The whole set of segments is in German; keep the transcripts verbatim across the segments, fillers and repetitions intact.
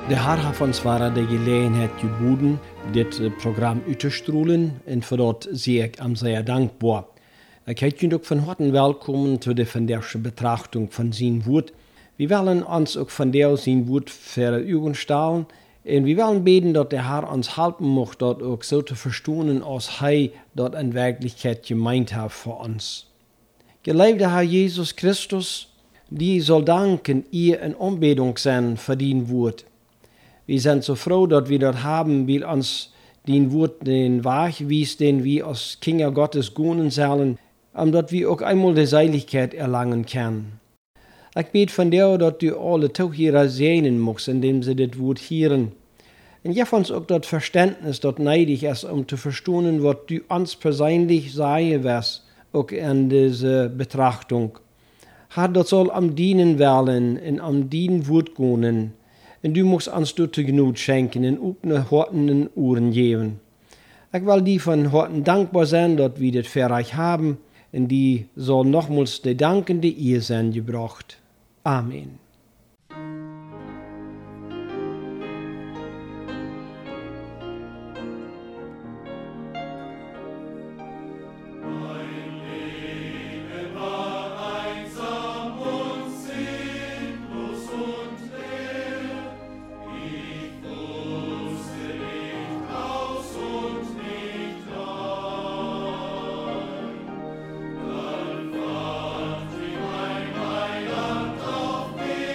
De Herr heeft ons waren de gelegenheid geboden dit uh, programma uit te strooien en voor dat zie ik hem zeer dankbaar. Ik heet jullie ook van harte welkom tot de vandaagse betrachting van zijn woord. We willen ons ook vandaag zijn woord voor u stellen en we willen beten dat de Herr ons helpen mocht dat ook zo te verstaan als hij dat in werkelijkheid gemeend heeft voor ons. Geliefde Herr Jesus Christus, die zal danken ihr in aanbidding zijn voor die woord. We zijn zo froh dat we dat hebben, wil ons die woord den Weg wies, den we als Kinder Gottes gonen zullen, omdat we ook einmal de Seiligkeit erlangen können. Ik bid van jou dat u alle toehieren zegnen mocht, indem ze dit woord hieren. En geef ons ook dat Verständnis, dat neidig is, om te verstaan wat u ons persoonlijk zeggen was, ook in deze betrachtung. Herr, dat zal am dienen willen en am dien woord gonen. En du moest ons door te genoeg schenken en opene harten en oren geven. Ik wil die van harten dankbaar zijn dat we dit verreich hebben. En die zal nogmaals de dankende eer zijn gebracht. Amen. Dann fand wie mein Heiland auf mich.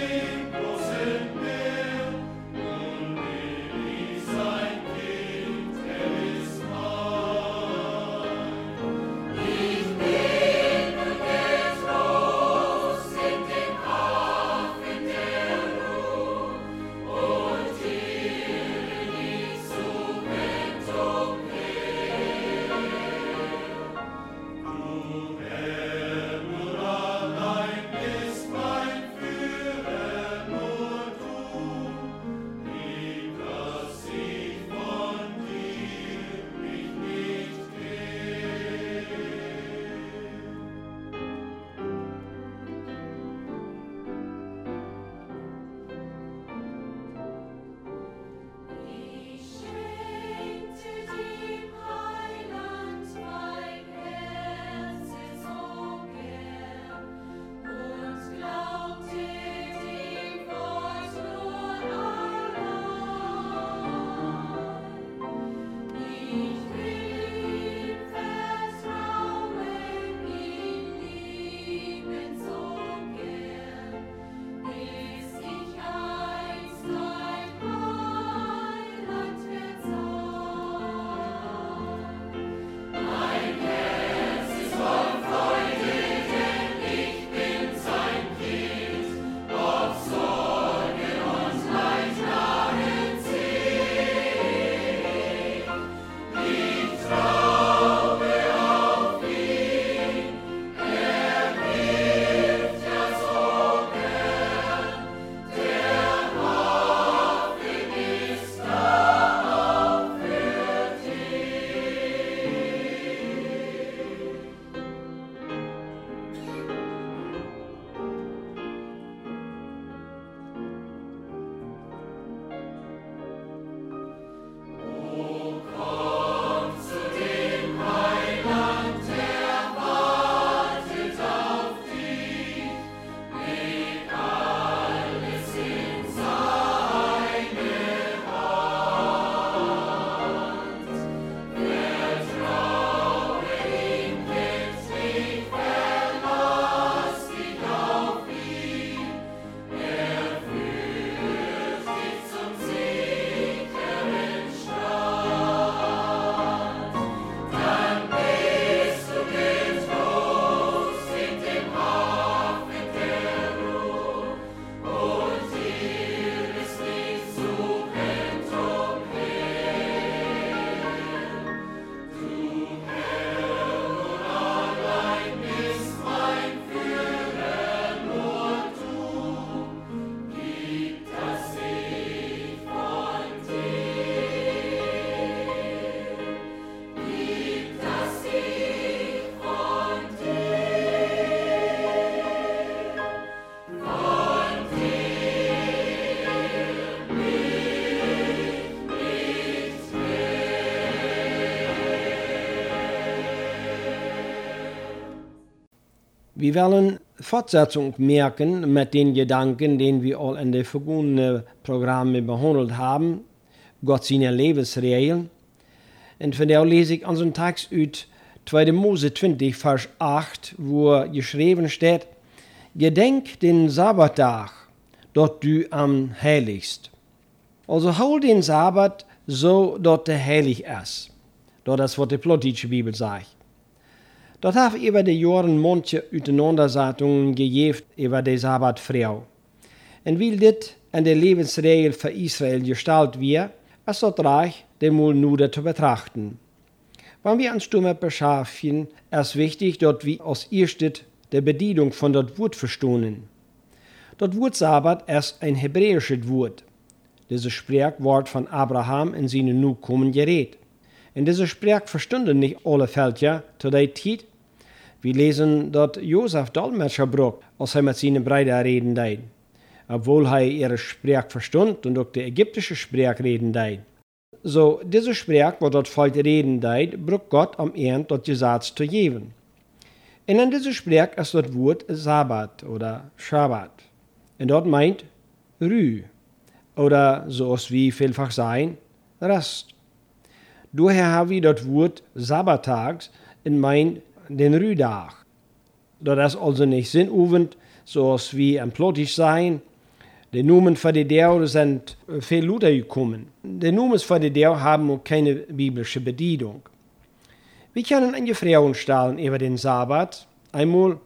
Wir wollen Fortsetzung merken mit den Gedanken, den wir all in den vergangenen Programmen behandelt haben, Gott seine Lebensregeln. Und von der lese ich unseren Text aus zweiter Mose zwanzig, Vers acht, wo geschrieben steht, Gedenk den Sabbattag, dort du am heiligst. Also hol den Sabbat so, dort der heilig ist. Dort das, was die Plottische Bibel sagt. Dort habe über die Jahre manche Auseinandersetzungen gegeben über die Sabbatfrau. Und weil das an der Lebensregel für Israel gestaltet wird, ist das reich, den mal nur zu betrachten. Wenn wir uns damit beschäftigen, ist wichtig, dass wir als erstes die Bedienung von das Wort verstehen. Das Wort Sabbat ist ein hebräisches Wort. Dieses Sprachwort von Abraham in seinen Nachkommen gerät. In dieser Sprach verstanden nicht alle Völker zu der Zeit. Wir lesen, dass Josef Dolmetscher braucht, als er mit seinen Brüdern reden deed. Obwohl er ihre Sprach verstand und auch die ägyptische Sprach reden deed. So, diese Sprach, wo das Volk reden deed, braucht Gott am Ende das Gesetz zu geben. Und in dieser Sprach ist das Wort Sabbat oder Schabbat. Und dort meint Ruhe. Oder, so als wir vielfach sagen, Rest. Daher haben wir das Wort Sabbattags in meint den Ruhetag. Das ist also nicht sinnöffend, so als wir am Plottisch sein. Die Namen für die Dau sind viel lauter gekommen. Die Namen für die Dau haben auch keine biblische Bedienung. Wir können eine Frage stellen über den Sabbat. Einmal,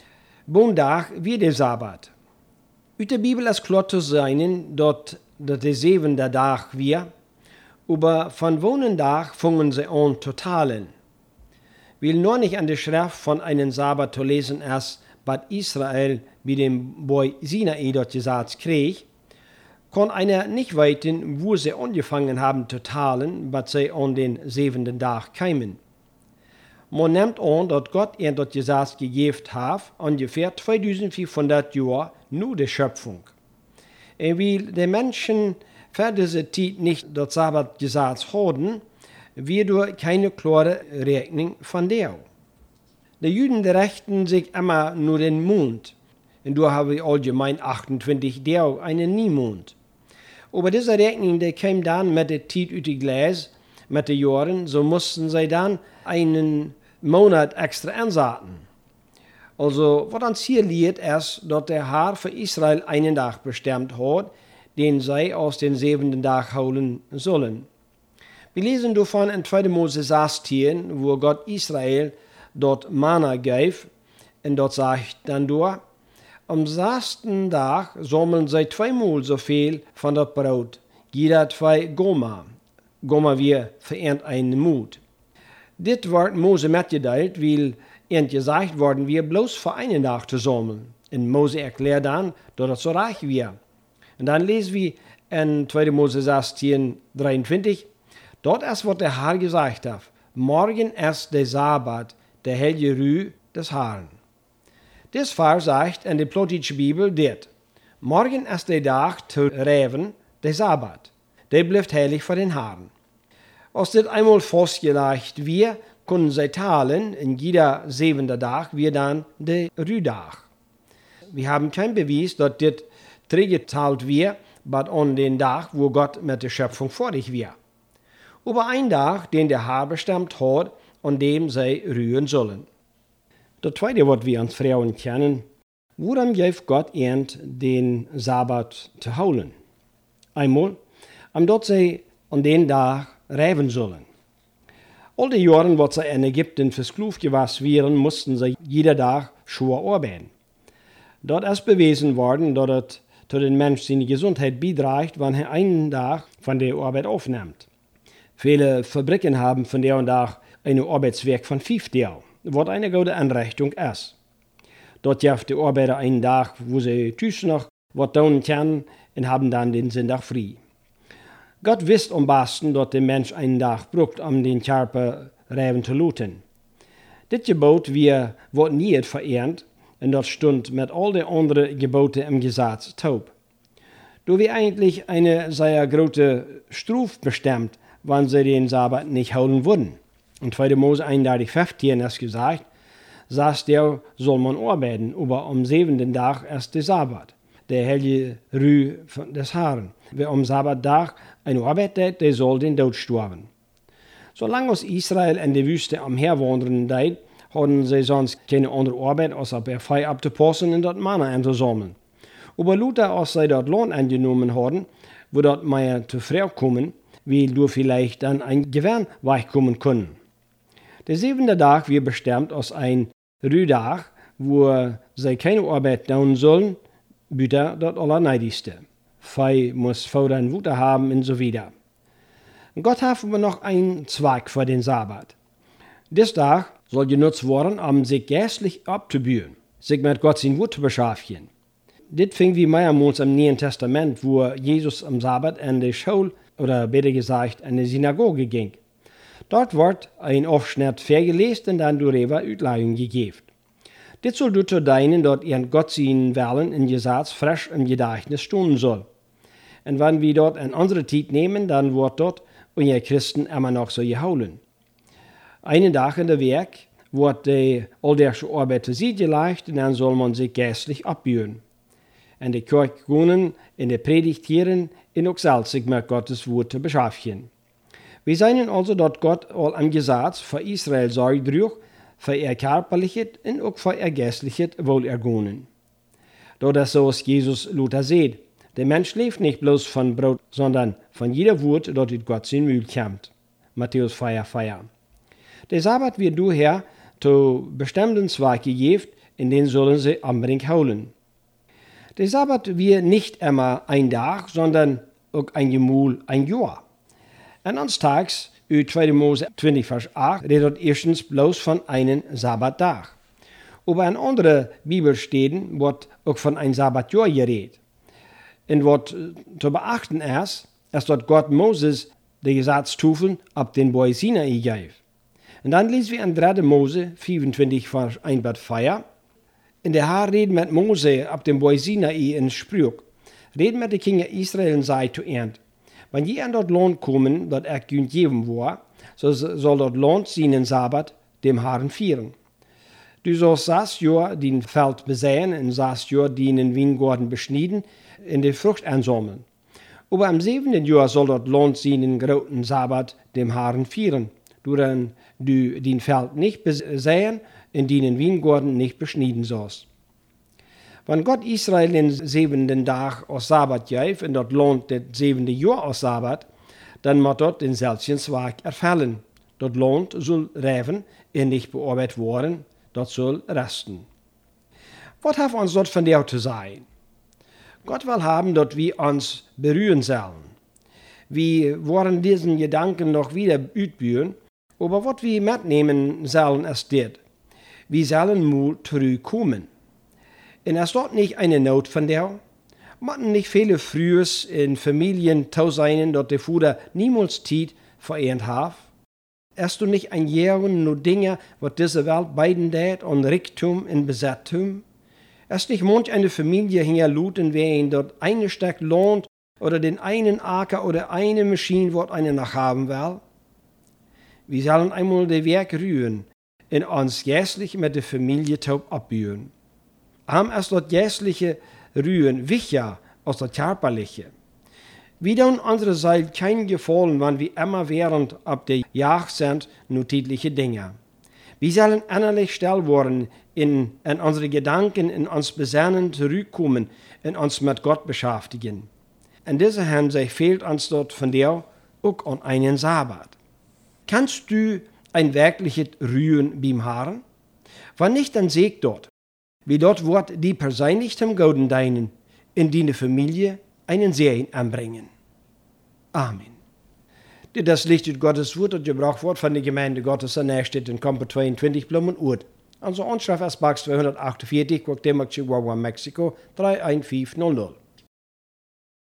Montag wie der Sabbat. Aus der Bibel ist klar zu sein, dass der siebente Tag wir, aber von wonen Tag fangen sie an zu teilen. Weil nur nicht an der Schrift von einem Sabbat zu lesen ist, was Israel bei dem Boy Sinai dort gesagt krieg, kann einer nicht weiten, wo sie angefangen haben zu teilen, was sie an den siebenten Tag kämen. Man nimmt an, dass Gott ihr das Gesetz gegeben hat, ungefähr zweitausendfünfhundert Jahre nur der Schöpfung. Und weil die Menschen für diese Zeit nicht das Sabbatgesetz hatten, wird durch keine klare Rechnung von der. Die Juden rechten sich immer nur den Mond. Und da haben wir allgemein achtundzwanzig Tage einen Niemond. Aber diese Rechnung, die kam dann mit der Zeit ut die Gleis, mit den Jahren, so mussten sie dann einen Monat extra ansetzen. Also, was uns hier liegt, ist, dass der Herr für Israel einen Tag bestimmt hat, den sie aus dem siebenten Tag holen sollen. Wir lesen davon in zweiter Mose sechzehn, wo Gott Israel dort Manna gab, und dort sagt dann durch, am sechsten Tag sammeln sie zweimal so viel von das Brot, jeder zwei Goma. Goma wir verehrt einen Mut. Dit wird Mose mitgeteilt, weil ihnen gesagt worden wir bloß für einen Tag zu sammeln. Und Mose erklärt dann, dass das so reich wird. Und dann lesen wir in zweiter Mose sechzehn, dreiundzwanzig, dort ist, was der Herr gesagt hat. Morgen ist der Sabbat, der heilige Ruhe des Herrn. Das Vers sagt in der Plottische Bibel dit. Morgen ist der Tag zu Reven, der Sabbat. Der bleibt heilig für den Herrn. Als das einmal festgelegt wird, können sie teilen, in jeder siebente Tag wird dann der Ruhetag. Wir haben keinen Beweis, dass das zurückgeteilt wird, aber an den Tag, wo Gott mit der Schöpfung fertig wird. Über einen Tag, den der Herr bestimmt hat, an dem sie ruhen sollen. Das zweite, was wir uns fragen können, woran gibt Gott ihnen den Sabbat zu holen? Einmal, am dort sie an den Tag reiben sollen. All die Jahre, wo sie in Ägypten versklavt gewesen wären, mussten sie jeden Tag schwer arbeiten. Dort ist bewiesen worden, dass es zu den Menschen seine Gesundheit beiträgt, wenn er einen Tag von der Arbeit aufnimmt. Viele Fabriken haben von der und Tag einen Arbeitsweg von fünf Tagen, was eine gute Anrichtung ist. Dort gibt die Arbeiter einen Tag, wo sie tschüss noch was tun können und haben dann den Sonntag frei. Gott wisst am besten, dass der Mensch einen Tag braucht, um den Körper reiben zu lassen. Das Gebot wird nie verehrt und das stund mit all den anderen Geboten im Gesetz taub. Da wir eigentlich eine sehr große Strafe bestimmt, wenn sie den Sabbat nicht holen würden. In zweiter Mose einunddreißig, fünfzehn ist gesagt, sagst der, soll man arbeiten, aber am siebenten Tag ist der Sabbat, der heilige Ruhe des Herrn. Wer am Sabbattag eine Arbeit tät, der soll den Tod sterben. Solange aus Israel in der Wüste am Herwandern deit, hatten sie sonst keine andere Arbeit, als bei Fei abzupassen und das Manna einzusammeln. Aber Luther, als sie dort Lohn angenommen hatten, wo dort mehr zu früh kommen, wie du vielleicht dann ein Gewinn weichkommen können. Der siebente Tag wird bestimmt als ein Ruhetag, wo sie keine Arbeit tun sollen, bitte das Allerneidigste. Fei muss Vater Wutter haben und so weiter. Gott hat aber noch einen Zweig für den Sabbat. Dieser Tag soll genutzt werden, um sich geistlich abzubühen, sich mit Gott sein Wort zu beschäftigen. Das fing wie mehrmals im Neuen Testament, wo Jesus am Sabbat in die Schule, oder besser gesagt, in die Synagoge ging. Dort wird ein Aufschnitt vorgelesen und dann darüber Auslegung gegeben. Das soll dazu dienen, dass ihr Gott sein Willen in Gesetz frisch im Gedächtnis stehen soll. Und wenn wir dort eine andere Zeit nehmen, dann wird dort unser Christen immer noch so gehauen. Einen Tag in der Werk wird die alltägliche Arbeit zur Seite gelegt und dann soll man sich geistlich abbühen. In die Kirche gehen, in die Predigt hören und auch selbst sich mit Gottes Wort zu beschäftigen. Wir sehen also, dass Gott all am Gesetz für Israel sorgt, für ihr körperliches und auch für ihr geistliches Wohlergehen. Da das so ist, Jesus Luther sieht, der Mensch lebt nicht bloß von Brot, sondern von jeder Wort, das in Gott sein Mühl kommt. Matthäus vier, vier. Der Sabbat wird daher zu bestimmten Zwecken gegeben, in denen sollen sie unbedingt holen. Der Sabbat wird nicht immer ein Tag, sondern auch ein Gemühl, ein Jahr. Und ans Tags, in zweiter Mose zwanzig, Vers acht, redet erstens bloß von einem Sabbattag. Aber in anderen Bibelstellen wird auch von einem Sabbatjahr geredet. Und was zu beachten ist, ist, dass Gott Moses die Gesetzstufen ab den Berg Sinai gab. Und dann lesen wir in dritter Mose fünfundzwanzig, Vers eins bis vier. In der Herr redet mit Mose ab dem Berg Sinai in Sprüch. Redet mit den Kindern Israel und sei zu Ernt. Wenn je an dort Land kommen, dat er gün geben war, so soll dort Land seinen Sabbat dem Herrn feiern. Du sollst sechs Jahr den Feld besäen und sechs Jahr den Weingarten beschneiden und die Frucht einsammeln. Aber am siebenten Jahr soll dort Land seinen großen Sabbat dem Herrn feiern, duran du den Feld nicht besäen und den Weingarten nicht beschneiden sollst. Wenn Gott Israel den siebenten Tag als Sabbat gab und dort Land das siebente Jahr als Sabbat, dann muss dort den selben Zweig erfüllen. Dort Land soll reifen und nicht bearbeitet werden, dort soll resten. Was hat uns dort von der zu sein? Gott will haben, dass wir uns berühren sollen. Wir wollen diesen Gedanken noch wieder ausbauen, aber was wir mitnehmen sollen, ist das. Wir sollen mal zurückkommen. Und ist dort nicht eine Not von der? Machten nicht viele Frühes in Familien tau sein, dort der Vater niemals Zeit verehrt hat? Ist du nicht ein Jahren nur Dinge, was diese Welt beiden tät, und Reichtum und Besetztum? Ist nicht manch eine Familie hingerluten, wer ihn dort eine Stück lohnt, oder den einen Acker oder eine Maschine, was eine noch haben will? Wir sollen einmal das Werk rühren und uns geistlich mit der Familie taub abbühen. Am ist das geistliche Rühren wichtiger als das körperliche. Wir tun unserer Seite keinen Gefallen, wenn wir immer während ab der Jagd sind, nur tägliche Dinge. Wir sollen innerlich still werden, in, in unsere Gedanken, in uns Besinnen zurückkommen, in uns mit Gott beschäftigen. In dieser Hinsicht fehlt uns dort von dir auch an einen Sabbat. Kannst du ein wirkliches Rühren beim Herrn? Wenn nicht, dann seg dort. Wie dort wird die persönlich zum Goden dienen, in die Familie einen Segen anbringen. Amen. Das Licht ist Gottes Wort, das gebraucht wird von der Gemeinde Gottes an der Stadt in Kamper zweiundzwanzig Blumenurt. Also Anschrift ist Box zweihundertachtundvierzig, Cuauhtémoc, Chihuahua, Mexiko, drei eins fünf null null.